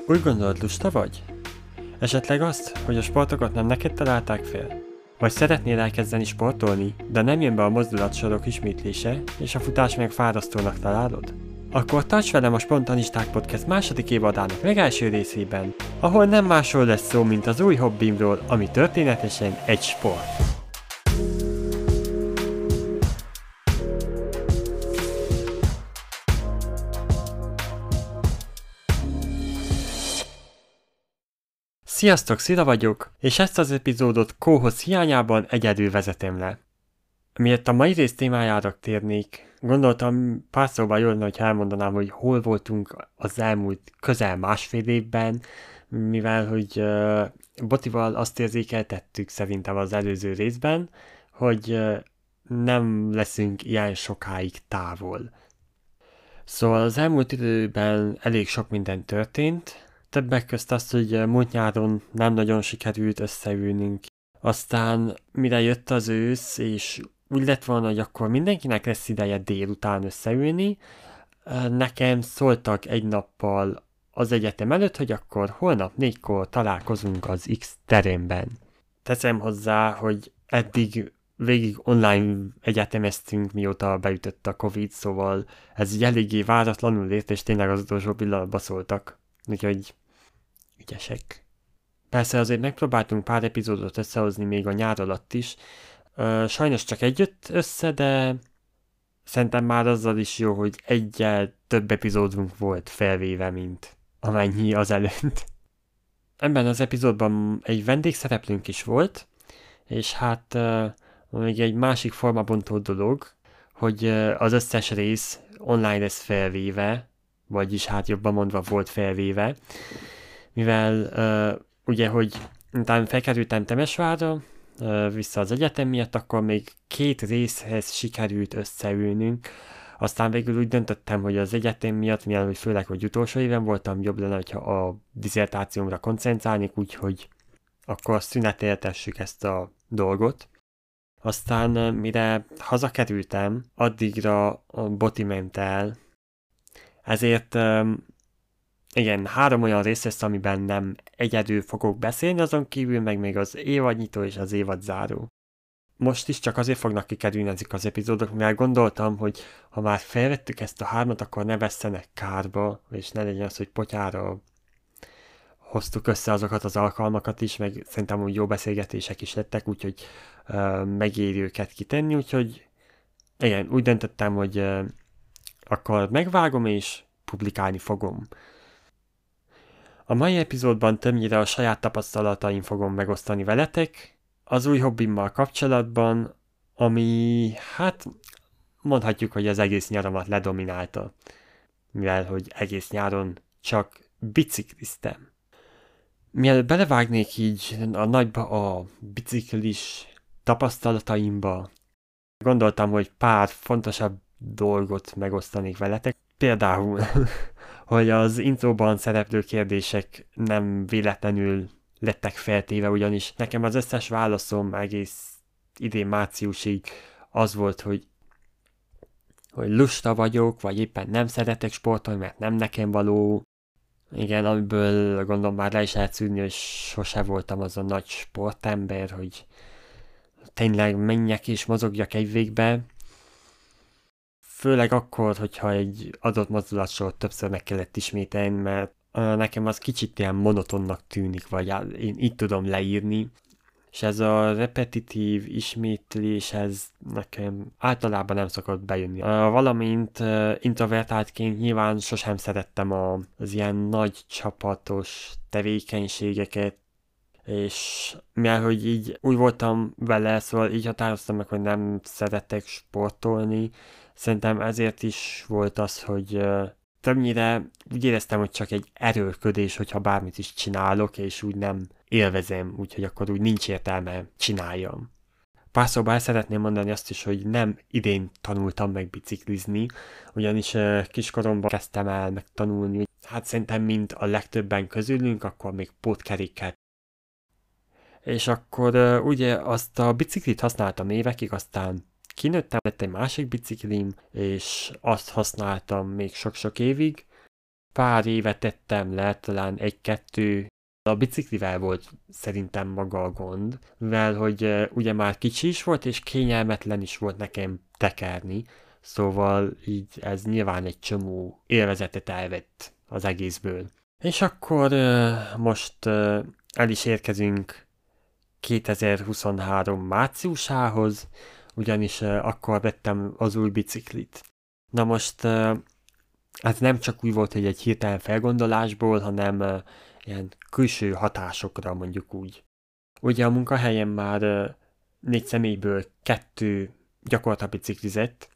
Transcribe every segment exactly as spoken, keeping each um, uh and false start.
Úgy gondolod, lusta vagy? Esetleg azt, hogy a sportokat nem neked találták fel? Vagy szeretnél elkezdeni sportolni, de nem jön be a mozdulatsorok ismétlése, és a futás meg fárasztónak találod? Akkor tarts velem a Spontanisták Podcast második évadának legelső részében, ahol nem másról lesz szó, mint az új hobbimról, ami történetesen egy sport. Sziasztok, Szila vagyok, és ezt az epizódot co-host hiányában egyedül vezetem le. Miért a mai rész témájára térnék, gondoltam pár szóval jól, hogy elmondanám, hogy hol voltunk az elmúlt közel másfél évben, mivel hogy uh, Botival azt érzékeltettük szerintem az előző részben, hogy uh, nem leszünk ilyen sokáig távol. Szóval az elmúlt időben elég sok minden történt, többek közt azt, hogy múlt nyáron nem nagyon sikerült összeülnünk. Aztán mire jött az ősz, és úgy lett volna, hogy akkor mindenkinek lesz ideje délután összeülni, nekem szóltak egy nappal az egyetem előtt, hogy akkor holnap négykor találkozunk az X teremben. Teszem hozzá, hogy eddig végig online egyetemeztünk, mióta beütött a Covid, szóval ez így eléggé váratlanul ért, és tényleg az utolsó pillanatban szóltak. Úgyhogy ügyesek. Persze azért megpróbáltunk pár epizódot összehozni még a nyár alatt is. Ö, sajnos csak egy jött össze, de szerintem már azzal is jó, hogy egyel több epizódunk volt felvéve, mint amennyi az előtt. Ebben az epizódban egy vendégszereplőnk is volt, és hát uh, még egy másik formabontó dolog, hogy uh, az összes rész online lesz felvéve, vagyis hát jobban mondva volt felvéve, mivel uh, ugye, hogy utána felkerültem Temesvárra, uh, vissza az egyetem miatt, akkor még két részhez sikerült összeülnünk, aztán végül úgy döntöttem, hogy az egyetem miatt, mivel hogy főleg, hogy utolsó éven voltam, jobb lenne, hogyha a diszertációmra koncentrálnék, úgyhogy akkor szüneteltessük ezt a dolgot. Aztán mire hazakerültem, addigra a Boti ment el, ezért um, igen, három olyan rész lesz, amiben nem egyedül fogok beszélni, azon kívül meg még az évadnyitó és az évadzáró. Most is csak azért fognak kikerülni ezek az epizódok, mert gondoltam, hogy ha már felvettük ezt a hármat, akkor ne vesszenek kárba, és ne legyen az, hogy potyára hoztuk össze azokat az alkalmakat is, meg szerintem úgy jó beszélgetések is lettek, úgyhogy uh, megéri őket kitenni, úgyhogy igen, úgy döntöttem, hogy uh, akkor megvágom és publikálni fogom. A mai epizódban többnyire a saját tapasztalataim fogom megosztani veletek, az új hobbimmal kapcsolatban, ami, hát, mondhatjuk, hogy az egész nyaramat ledominálta, mivel, hogy egész nyáron csak bicikliztem. Mielőtt belevágnék így a nagyba a biciklis tapasztalataimba, gondoltam, hogy pár fontosabb dolgot megosztanék veletek. Például, hogy az intróban szereplő kérdések nem véletlenül lettek feltéve, ugyanis nekem az összes válaszom egész idén márciusig az volt, hogy, hogy lusta vagyok, vagy éppen nem szeretek sportolni, mert nem nekem való. Igen, amiből gondolom már le is lehet szűrni, hogy sose voltam az a nagy sportember, hogy tényleg menjek és mozogjak egy végbe. Főleg akkor, hogyha egy adott mozdulatsort többször meg kellett ismételni, mert nekem az kicsit ilyen monotonnak tűnik, vagy én így tudom leírni. És ez a repetitív ismétlés, ez nekem általában nem szokott bejönni. Valamint introvertáltként nyilván sosem szerettem az ilyen nagy csapatos tevékenységeket, és mivel hogy így úgy voltam vele, szóval így határoztam meg, hogy nem szeretek sportolni, szerintem ezért is volt az, hogy uh, többnyire úgy éreztem, hogy csak egy erőlködés, hogyha bármit is csinálok, és úgy nem élvezem, úgyhogy akkor úgy nincs értelme csináljam. Pár szóban el szeretném mondani azt is, hogy nem idén tanultam meg biciklizni, ugyanis uh, kiskoromban kezdtem el meg tanulni, hát szerintem mint a legtöbben közülünk, akkor még pótkerékkel. És akkor uh, ugye azt a biciklit használtam évekig, aztán kinőttem, lett egy másik biciklim, és azt használtam még sok-sok évig, pár éve tettem le, talán egy-kettő. A biciklivel volt szerintem maga a gond, mivel hogy uh, ugye már kicsi is volt, és kényelmetlen is volt nekem tekerni, szóval így ez nyilván egy csomó élvezetet elvett az egészből. És akkor uh, most uh, el is érkezünk kétezer-huszonhárom márciusához, ugyanis uh, akkor vettem az új biciklit. Na most uh, ez nem csak úgy volt, hogy egy hirtelen felgondolásból, hanem uh, ilyen külső hatásokra mondjuk úgy. Ugye a munkahelyen már uh, négy személyből kettő gyakorlatilag biciklizett,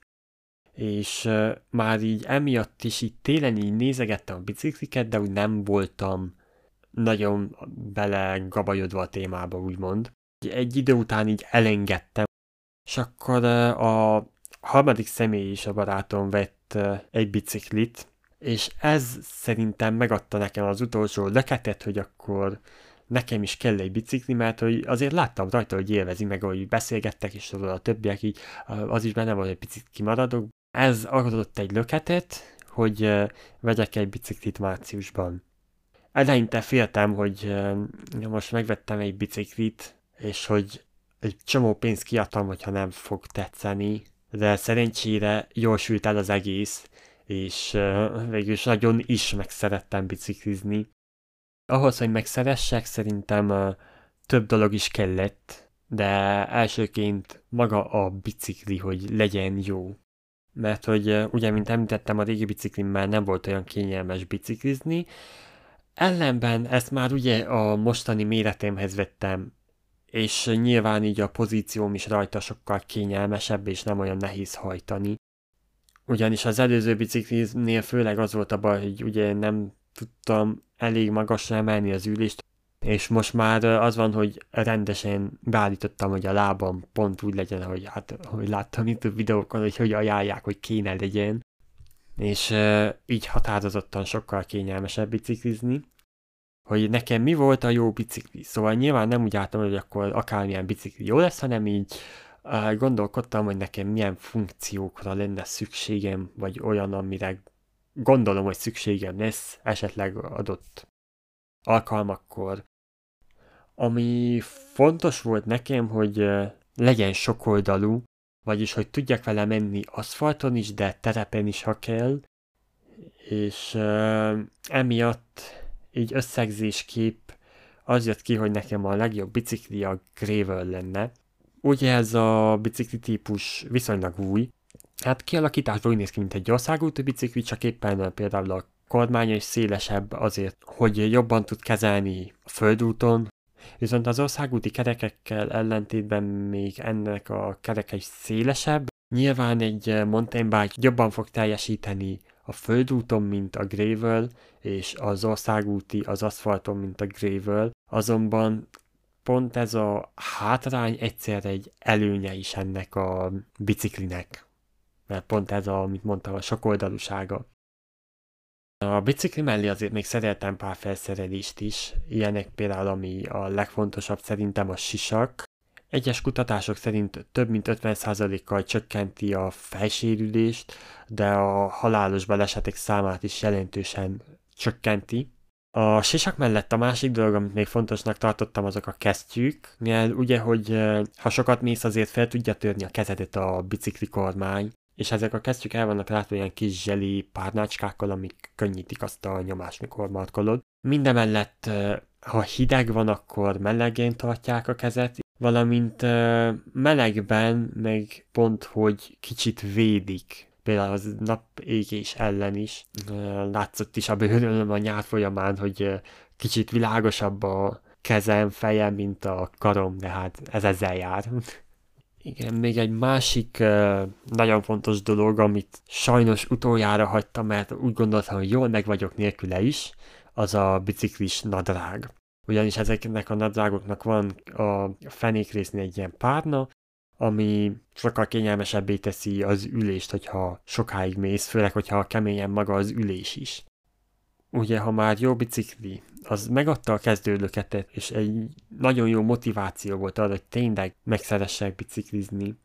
és uh, már így emiatt is így télen így nézegettem a bicikliket, de úgy nem voltam nagyon bele gabajodva a témába, úgymond. Egy idő után így elengedtem, és akkor uh, a harmadik személy is, a barátom vett uh, egy biciklit, és ez szerintem megadta nekem az utolsó löketet, hogy akkor nekem is kell egy bicikli, mert hogy azért láttam rajta, hogy élvezi, meg ahogy beszélgettek, és a többiek így, az is benne volt, hogy picit kimaradok. Ez adott egy löketet, hogy uh, vegyek egy biciklit márciusban. Eleinte féltem, hogy uh, most megvettem egy biciklit, és hogy egy csomó pénzt kiadtam, hogyha nem fog tetszeni, de szerencsére jól sült el az egész, és uh, végülis nagyon is megszerettem biciklizni. Ahhoz, hogy megszeressek, szerintem uh, több dolog is kellett, de elsőként maga a bicikli, hogy legyen jó. Mert hogy uh, ugye, mint említettem, a régi biciklimmel nem volt olyan kényelmes biciklizni, ellenben ezt már ugye a mostani méretemhez vettem, és nyilván így a pozícióm is rajta sokkal kényelmesebb, és nem olyan nehéz hajtani. Ugyanis az előző biciklinél főleg az volt a baj, hogy ugye nem tudtam elég magasra emelni az ülést, és most már az van, hogy rendesen beállítottam, hogy a lábam pont úgy legyen, hogy hát, hogy láttam itt a videókon, hogy hogy ajánlják, hogy kéne legyen, és uh, így határozottan sokkal kényelmesebb biciklizni. Hogy nekem mi volt a jó bicikli. Szóval nyilván nem úgy álltam, hogy akkor akármilyen bicikli jó lesz, hanem így uh, gondolkodtam, hogy nekem milyen funkciókra lenne szükségem, vagy olyan, amire gondolom, hogy szükségem lesz esetleg adott alkalmakkor. Ami fontos volt nekem, hogy uh, legyen sokoldalú, vagyis hogy tudjak vele menni aszfalton is, de terepen is, ha kell, és uh, emiatt így összegzésképp az jött ki, hogy nekem a legjobb bicikli a Gravel lenne. Ugye ez a bicikli típus viszonylag új. Hát kialakításban úgy néz ki, mint egy országúti bicikli, csak éppen például a kormánya is szélesebb azért, hogy jobban tud kezelni a földúton. Viszont az országúti kerekekkel ellentétben még ennek a kereke is szélesebb. Nyilván egy mountain bike jobban fog teljesíteni a földúton, mint a Gravel, és az országúti az aszfalton, mint a Gravel. Azonban pont ez a hátrány egyszer egy előnye is ennek a biciklinek. Mert pont ez, a, amit mondtam, a sokoldalúsága. A bicikli mellé azért még szereltem pár felszerelést is, ilyenek például, ami a legfontosabb szerintem a sisak. Egyes kutatások szerint több mint ötven százalékkal csökkenti a fejsérülést, de a halálos balesetek számát is jelentősen csökkenti. A sisak mellett a másik dolog, amit még fontosnak tartottam, azok a kesztyűk, mivel ugye, hogy ha sokat mész, azért fel tudja törni a kezedet a bicikli kormány, és ezek a kesztyűk el vannak látva ilyen kis zseli párnácskákkal, amik könnyítik azt a nyomást, mikor markolod. Mindemellett, ha hideg van, akkor melegen tartják a kezet, valamint melegben meg pont, hogy kicsit védik. Például az napégés ellen is. Látszott is a bőröm a nyár folyamán, hogy kicsit világosabb a kezem, fejem, mint a karom, de hát ez ezzel jár. Igen, még egy másik uh, nagyon fontos dolog, amit sajnos utoljára hagytam, mert úgy gondoltam, hogy jól meg vagyok nélküle is, az a biciklis nadrág. Ugyanis ezeknek a nadrágoknak van a fenékrésznél egy ilyen párna, ami sokkal kényelmesebbé teszi az ülést, hogyha sokáig mész, főleg, hogyha keményen maga az ülés is. Ugye, ha már jó bicikli, az megadta a kezdőlöketet, és egy nagyon jó motiváció volt arra, hogy tényleg megszeressek biciklizni.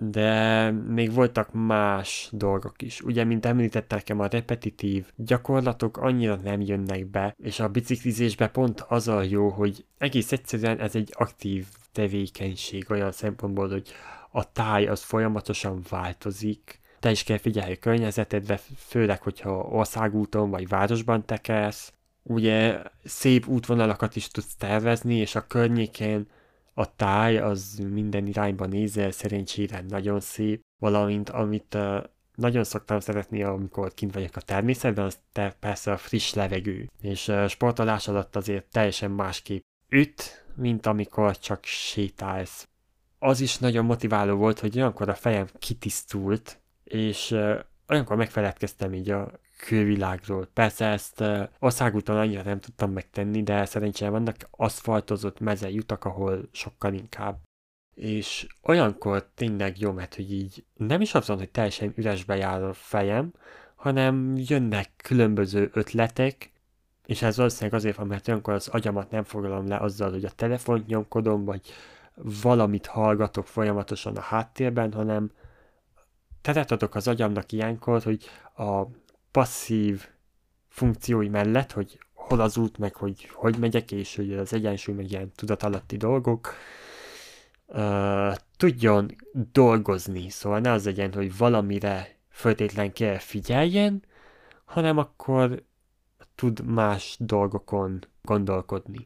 de még voltak más dolgok is. Ugye, mint említettem, nekem a repetitív gyakorlatok annyira nem jönnek be, és a biciklizésbe pont az a jó, hogy egész egyszerűen ez egy aktív tevékenység olyan szempontból, hogy a táj az folyamatosan változik, te is kell figyelni a környezetedre, főleg, hogyha országúton vagy városban tekersz. Ugye szép útvonalakat is tudsz tervezni, és a környéken a táj az minden irányba nézel, szerencsére nagyon szép, valamint amit uh, nagyon szoktam szeretni, amikor kint vagyok a természetben, az te persze a friss levegő, és uh, sportolás alatt azért teljesen másképp üt, mint amikor csak sétálsz. Az is nagyon motiváló volt, hogy olyankor a fejem kitisztult, és uh, olyankor megfeledkeztem így a külvilágról. Persze ezt uh, országúton annyira nem tudtam megtenni, de szerencsére vannak aszfaltozott mezei utak, ahol sokkal inkább. És olyankor tényleg jó, mert hogy így nem is azon, hogy teljesen üresbe jár a fejem, hanem jönnek különböző ötletek, és ez valószínűleg azért van, mert olyankor az agyamat nem foglalom le azzal, hogy a telefont nyomkodom, vagy valamit hallgatok folyamatosan a háttérben, hanem teret adok az agyamnak ilyenkor, hogy a passzív funkciói mellett, hogy hol az út, meg hogy hogy megyek, és hogy az egyensúly, meg ilyen tudatalatti dolgok, uh, tudjon dolgozni. Szóval ne az legyen, hogy valamire föltétlen kell figyeljen, hanem akkor tud más dolgokon gondolkodni.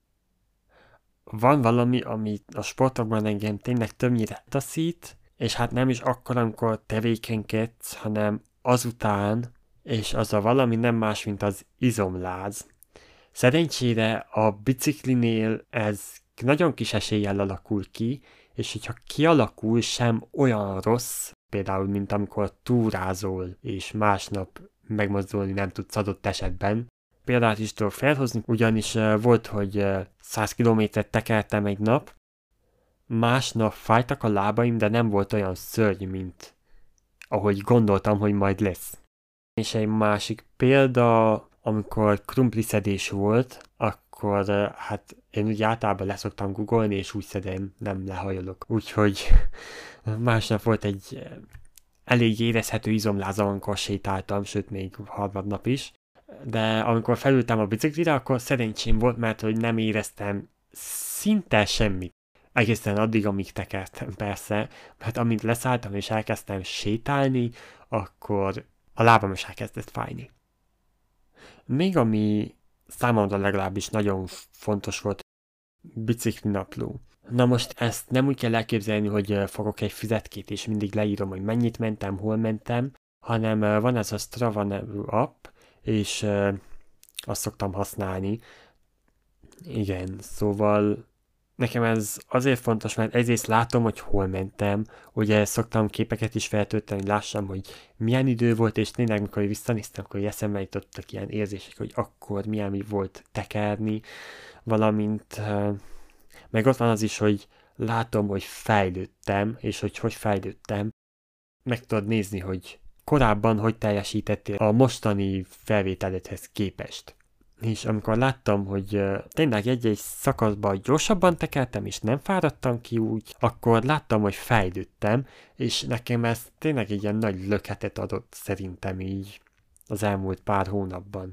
Van valami, ami a sportokban engem tényleg többnyire taszít, és hát nem is akkor, amikor tevékenykedsz, hanem azután, és az a valami nem más, mint az izomláz. Szerencsére a biciklinél ez nagyon kis eséllyel alakul ki, és hogyha kialakul, sem olyan rossz, például, mint amikor túrázol, és másnap megmozdulni nem tudsz adott esetben. Példát is tudok felhozni, ugyanis uh, volt, hogy uh, száz kilométert tekertem egy nap, másnap fájtak a lábaim, de nem volt olyan szörnyű, mint ahogy gondoltam, hogy majd lesz. És egy másik példa, amikor krumpliszedés volt, akkor hát én úgy általában leszoktam googolni, és úgy szedem, nem lehajolok. Úgyhogy másnap volt egy elég érezhető izomlázam, amikor sétáltam, sőt még harmadnap is. De amikor felültem a biciklire, akkor szerencsém volt, mert hogy nem éreztem szinte semmit. Egészen addig, amíg tekertem, persze, mert amint leszálltam és elkezdtem sétálni, akkor a lábam is elkezdett fájni. Még ami számomra legalábbis nagyon fontos volt, biciklinapló. Na most ezt nem úgy kell elképzelni, hogy fogok egy füzetkét és mindig leírom, hogy mennyit mentem, hol mentem, hanem van ez a Strava nevű app, és azt szoktam használni. Igen, szóval nekem ez azért fontos, mert egyrészt látom, hogy hol mentem, ugye szoktam képeket is feltölteni, hogy lássam, hogy milyen idő volt, és tényleg, mikor visszanéztem, akkor eszembe jutottak ilyen érzések, hogy akkor milyen volt tekerni, valamint meg ott van az is, hogy látom, hogy fejlődtem, és hogy hogy fejlődtem, meg tudod nézni, hogy korábban hogy teljesítettél a mostani felvételedhez képest. És amikor láttam, hogy uh, tényleg egy-egy szakaszban gyorsabban tekertem, és nem fáradtam ki úgy, akkor láttam, hogy fejlődtem, és nekem ez tényleg egy ilyen nagy löketet adott szerintem így az elmúlt pár hónapban.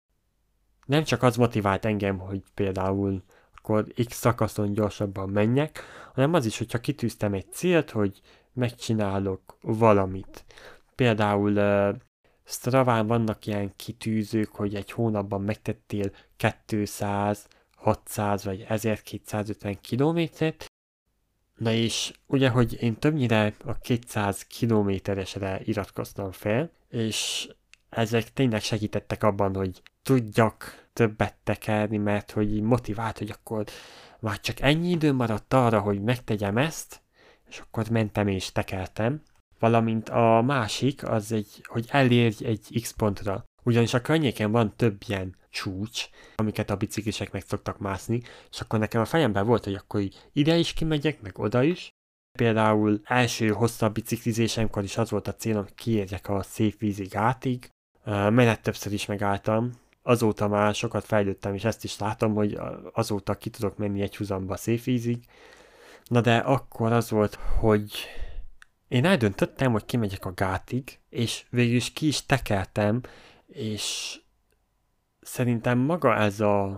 Nem csak az motivált engem, hogy például akkor X szakaszon gyorsabban menjek, hanem az is, hogyha kitűztem egy célt, hogy megcsinálok valamit. Például uh, Straván vannak ilyen kitűzők, hogy egy hónapban megtettél kétszáz, hatszáz vagy ezerkétszázötven kilométert. Na és ugye, hogy én többnyire a kétszáz kilométeresre iratkoztam fel, és ezek tényleg segítettek abban, hogy tudjak többet tekerni, mert hogy motivált, hogy akkor már csak ennyi idő maradt arra, hogy megtegyem ezt, és akkor mentem és tekertem. Valamint a másik az egy, hogy elérj egy X pontra. Ugyanis a környéken van több ilyen csúcs, amiket a biciklisek meg szoktak mászni, és akkor nekem a fejemben volt, hogy akkor ide is kimegyek, meg oda is. Például első hosszabb biciklizésemkor is az volt a célom, hogy kiérjek a Szépvízi gátig. Menet többször is megálltam. Azóta már sokat fejlődtem, és ezt is látom, hogy azóta ki tudok menni egy húzamba Szépvízig. Na de akkor az volt, hogy Én eldöntöttem, hogy kimegyek a gátig, és végül is ki is tekertem, és szerintem maga ez a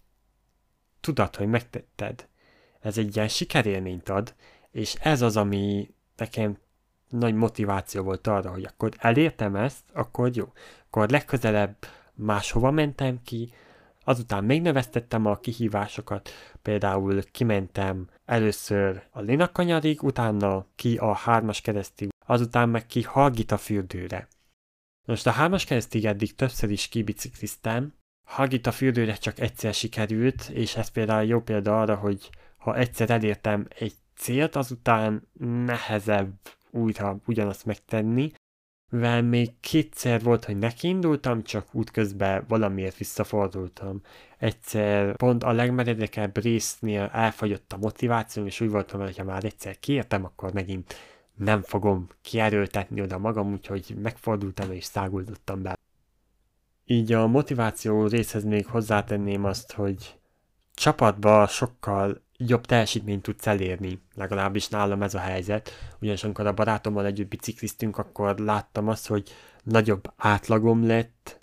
tudat, hogy megtetted, ez egy ilyen sikerélményt ad, és ez az, ami nekem nagy motiváció volt arra, hogy akkor elértem ezt, akkor jó. Akkor legközelebb máshova mentem ki, azután megnövesztettem a kihívásokat, például kimentem először a Lénakanyarig, utána ki a hármas keresztig, azután meg ki Hargita fürdőre. Most a hármas keresztig eddig többször is kibicikliztem, Hargita fürdőre csak egyszer sikerült, és ez például jó példa arra, hogy ha egyszer elértem egy célt, azután nehezebb újra ugyanazt megtenni, mivel még kétszer volt, hogy nekiindultam, csak útközben valamiért visszafordultam. Egyszer pont a legmeredekebb résznél elfogyott a motivációm, és úgy voltam, hogy ha már egyszer kiértem, akkor megint nem fogom kierőltetni oda magam, úgyhogy megfordultam és száguldottam be. Így a motiváció részhez még hozzátenném azt, hogy csapatban sokkal jobb teljesítményt tudsz elérni, legalábbis nálam ez a helyzet, ugyanis amikor a barátommal együtt bicikliztünk, akkor láttam azt, hogy nagyobb átlagom lett,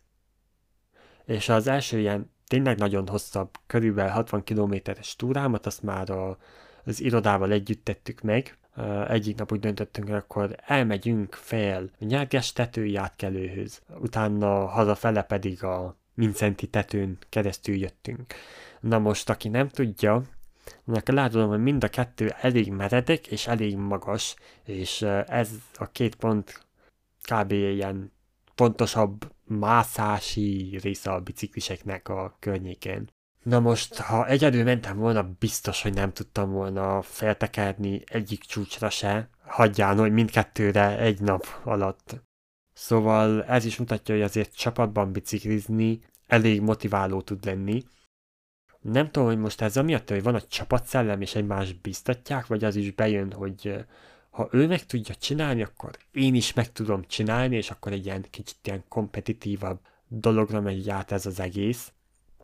és az első ilyen tényleg nagyon hosszabb, körülbelül hatvan kilométeres túrámat, azt már a, az irodával együtt tettük meg. Egyik nap úgy döntöttünk, hogy akkor elmegyünk fel a Nyerges tetői átkelőhöz, utána hazafele pedig a Mincenti tetőn keresztül jöttünk. Na most, aki nem tudja, annak látodom, hogy mind a kettő elég meredek és elég magas, és ez a két pont kb. Ilyen pontosabb mászási része a bicikliseknek a környékén. Na most, ha egyedül mentem volna, biztos, hogy nem tudtam volna feltekerni egyik csúcsra se, hagyján, hogy mindkettőre egy nap alatt. Szóval ez is mutatja, hogy azért csapatban biciklizni elég motiváló tud lenni. Nem tudom, hogy most ez amiatt, hogy van a csapatszellem és egymást biztatják, vagy az is bejön, hogy ha ő meg tudja csinálni, akkor én is meg tudom csinálni, és akkor egy ilyen kicsit ilyen kompetitívabb dologra megy át ez az egész.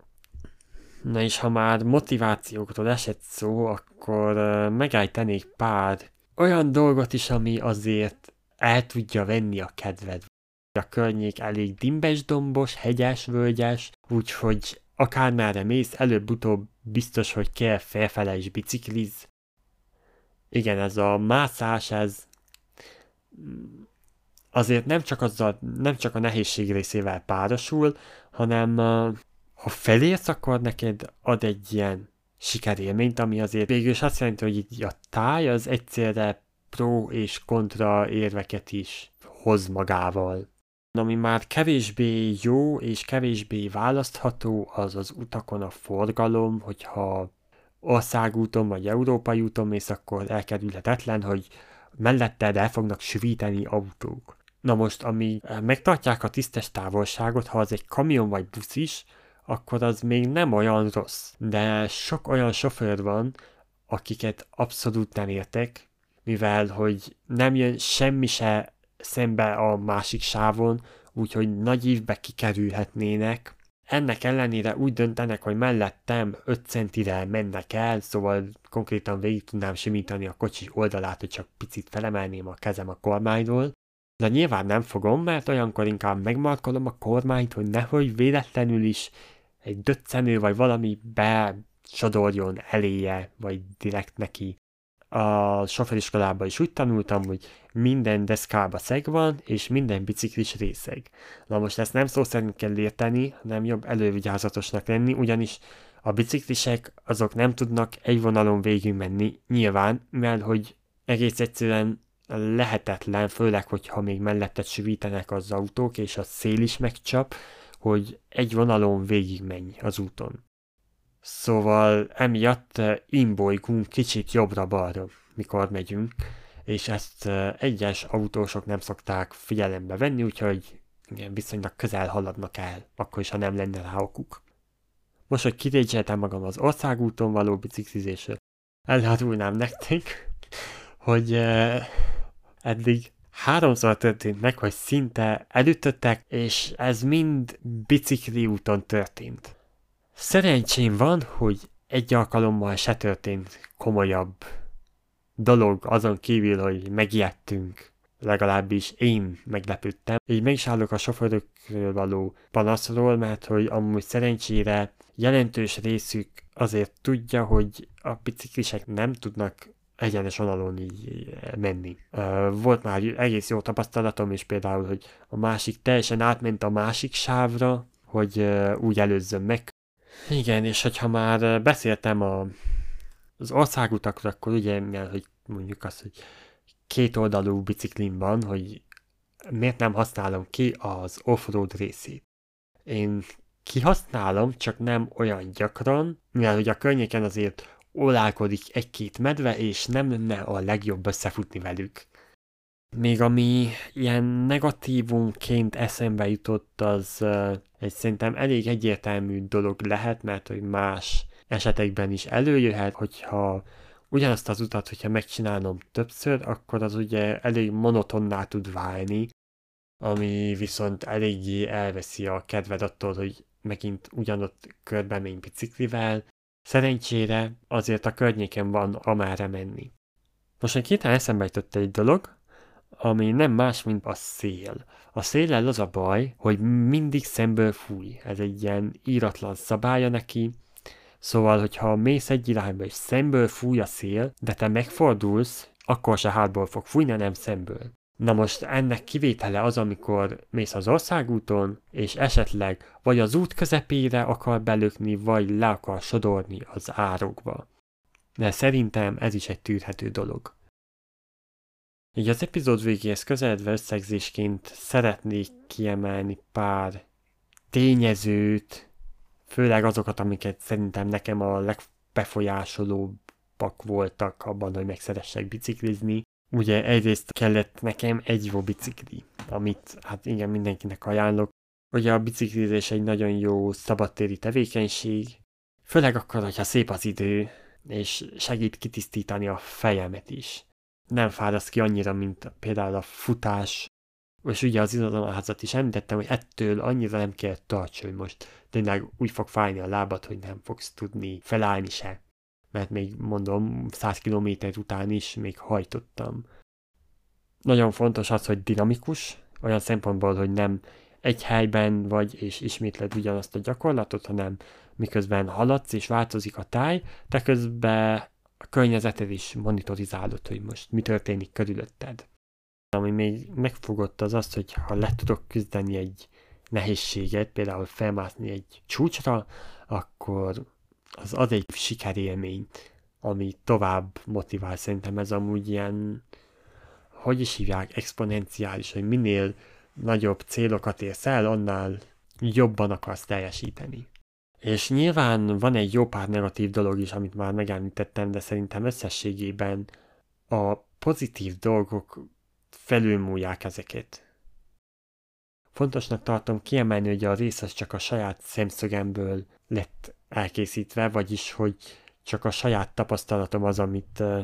Na és ha már motivációkról esett szó, akkor megállítanék pár olyan dolgot is, ami azért el tudja venni a kedved. A környék elég dimbes-dombos, hegyes-völgyes, úgyhogy akármerre mész, előbb-utóbb biztos, hogy kell felfele is bicikliz. Igen, ez a mászás, ez azért nem csak, azzal, nem csak a nehézség részével párosul, hanem ha felérsz, akkor neked ad egy ilyen sikerélményt, ami azért végül is azt jelenti, hogy itt a táj az egyszerre pro és kontra érveket is hoz magával. Ami már kevésbé jó és kevésbé választható, az az utakon a forgalom, hogyha országúton vagy európai úton mész, akkor elkerülhetetlen, hogy melletted el fognak sűvíteni autók. Na most, ami megtartják a tisztes távolságot, ha az egy kamion vagy busz is, akkor az még nem olyan rossz. De sok olyan sofőr van, akiket abszolút nem értek, mivel hogy nem jön semmi se szembe a másik sávon, úgyhogy nagy ívbe kikerülhetnének. Ennek ellenére úgy döntenek, hogy mellettem öt centire mennek el, szóval konkrétan végig tudnám simítani a kocsi oldalát, hogy csak picit felemelném a kezem a kormányról. De nyilván nem fogom, mert olyankor inkább megmarkolom a kormányt, hogy nehogy véletlenül is egy döccenő vagy valami besodorjon eléje, vagy direkt neki. A sofőriskolában is úgy tanultam, hogy minden deszkába szeg van, és minden biciklis részeg. Na most ezt nem szó szerint kell érteni, hanem jobb elővigyázatosnak lenni, ugyanis a biciklisek azok nem tudnak egy vonalon végigmenni, nyilván, mert hogy egész egyszerűen lehetetlen, főleg, hogyha még mellettet süvítenek az autók, és a szél is megcsap, hogy egy vonalon végigmenj az úton. Szóval emiatt imbolygunk kicsit jobbra-balra, mikor megyünk, és ezt egyes autósok nem szokták figyelembe venni, úgyhogy igen, viszonylag közel haladnak el, akkor is, ha nem lenne rá okuk. Most, hogy kirégyeltem magam az országúton való biciklizésről, elárulnám nektek, hogy uh, eddig háromszor történt meg, hogy szinte elütöttek, és ez mind bicikli úton történt. Szerencsém van, hogy egy alkalommal se történt komolyabb dolog azon kívül, hogy megijedtünk. Legalábbis én meglepődtem. Így meg is állok a sofőrökről való panaszról, mert hogy amúgy szerencsére jelentős részük azért tudja, hogy a biciklisek nem tudnak egyenes vonalon így menni. Volt már egész jó tapasztalatom is például, hogy a másik teljesen átment a másik sávra, hogy úgy előzzön meg. Igen, és hogyha már beszéltem a, az országutakra, akkor ugye, mert hogy mondjuk azt, hogy kétoldalú biciklim van, hogy miért nem használom ki az offroad részét. Én kihasználom, csak nem olyan gyakran, mivel hogy a környéken azért olálkodik egy-két medve, és nem lenne a legjobb összefutni velük. Még ami ilyen negatívumként eszembe jutott, az uh, egy szerintem elég egyértelmű dolog lehet, mert hogy más esetekben is előjöhet, hogyha ugyanazt az utat, hogyha megcsinálom többször, akkor az ugye elég monotonná tud válni, ami viszont eléggé elveszi a kedved attól, hogy megint ugyanott körbe menj biciklivel. Szerencsére azért a környéken van amerre menni. Most egy kéten eszembe jutott egy dolog, ami nem más, mint a szél. A széllel az a baj, hogy mindig szemből fúj. Ez egy ilyen íratlan szabálya neki. Szóval, hogyha mész egy irányba és szemből fúj a szél, de te megfordulsz, akkor se hátból fog fújni, nem szemből. Na most ennek kivétele az, amikor mész az országúton, és esetleg vagy az út közepére akar belökni, vagy le akar sodorni az árokba. De szerintem ez is egy tűrhető dolog. Így az epizód végéhez közeledve összegzésként szeretnék kiemelni pár tényezőt, főleg azokat, amiket szerintem nekem a legbefolyásolóbbak voltak abban, hogy megszeressek biciklizni. Ugye egyrészt kellett nekem egy jó bicikli, amit hát igen mindenkinek ajánlok. Ugye a biciklizés egy nagyon jó szabadtéri tevékenység, főleg akkor, hogyha szép az idő, és segít kitisztítani a fejemet is. Nem fáraszt ki annyira, mint például a futás, és ugye az irodalomházat is említettem, hogy ettől annyira nem kell tarts, hogy most tényleg úgy fog fájni a lábad, hogy nem fogsz tudni felállni se. Mert még mondom, száz kilométer után is még hajtottam. Nagyon fontos az, hogy dinamikus, olyan szempontból, hogy nem egy helyben vagy és ismétled ugyanazt a gyakorlatot, hanem miközben haladsz és változik a táj, de közben a környezeted is monitorizálod, hogy most mi történik körülötted. Ami még megfogott az az, hogy ha le tudok küzdeni egy nehézséget, például felmászni egy csúcsra, akkor az ad egy sikerélmény, ami tovább motivál. Szerintem ez amúgy ilyen, hogy is hívják, exponenciális, hogy minél nagyobb célokat érsz el, annál jobban akarsz teljesíteni. És nyilván van egy jó pár negatív dolog is, amit már megemlítettem, de szerintem összességében a pozitív dolgok felülmúlják ezeket. Fontosnak tartom kiemelni, hogy a rész az csak a saját szemszögemből lett elkészítve, vagyis, hogy csak a saját tapasztalatom az, amit uh,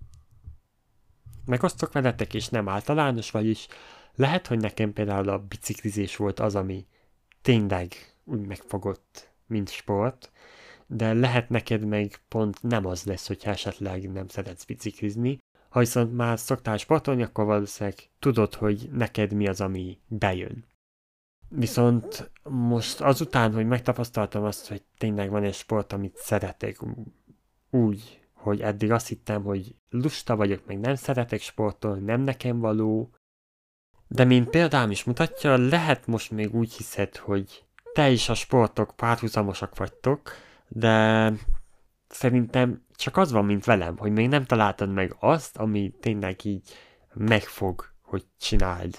megosztok veletek, és nem általános, vagyis lehet, hogy nekem például a biciklizés volt az, ami tényleg úgy megfogott, mint sport, de lehet neked meg pont nem az lesz, hogyha esetleg nem szeretsz biciklizni. Ha viszont már szoktál sportolni, akkor valószínűleg tudod, hogy neked mi az, ami bejön. Viszont most azután, hogy megtapasztaltam azt, hogy tényleg van egy sport, amit szeretek úgy, hogy eddig azt hittem, hogy lusta vagyok, meg nem szeretek sportolni, nem nekem való, de mint példám is mutatja, lehet most még úgy hiszed, hogy te is a sportok párhuzamosak vagytok, de szerintem csak az van, mint velem, hogy még nem találtad meg azt, ami tényleg így megfog, hogy csináld.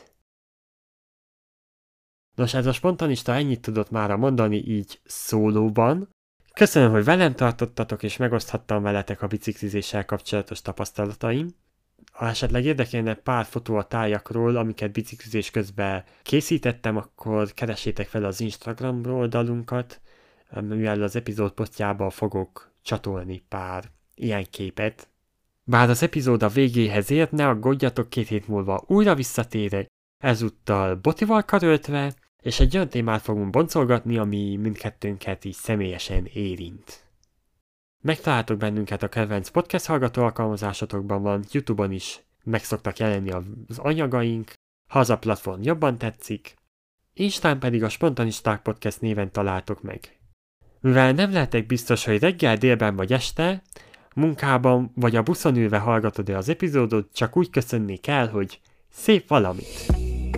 Nos, ez a spontanista ennyit tudott mára mondani így szólóban. Köszönöm, hogy velem tartottatok, és megoszthattam veletek a biciklizéssel kapcsolatos tapasztalataim. Ha esetleg érdekelne pár fotó a tájakról, amiket biciklizés közben készítettem, akkor keressétek fel az Instagram oldalunkat, mivel az epizód posztjába fogok csatolni pár ilyen képet. Bár az epizód a végéhez ért, ne aggódjatok, két hét múlva újra visszatérek, ezúttal botival karöltve, és egy olyan témát fogunk boncolgatni, ami mindkettőnket így személyesen érint. Megtaláltok bennünket a kedvenc podcast hallgató alkalmazásotokban van, YouTube-on is meg szoktak jelenni az anyagaink, ha az a platform jobban tetszik. Instán pedig a Spontanisták Podcast néven találtok meg. Mivel nem lehetek biztos, hogy reggel, délben vagy este, munkában vagy a buszon ülve hallgatod-e az epizódot, csak úgy köszönni kell, hogy szép valamit!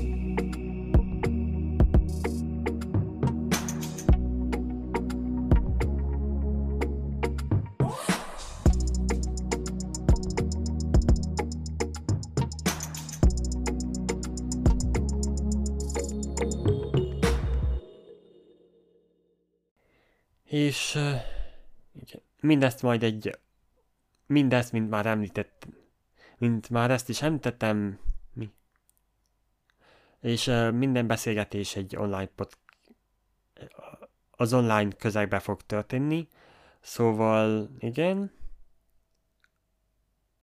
És uh, igen, mindezt majd egy, mindezt, mint már említett, mint már ezt is említettem, mi? És uh, minden beszélgetés egy online pod, az online közegben fog történni, szóval igen,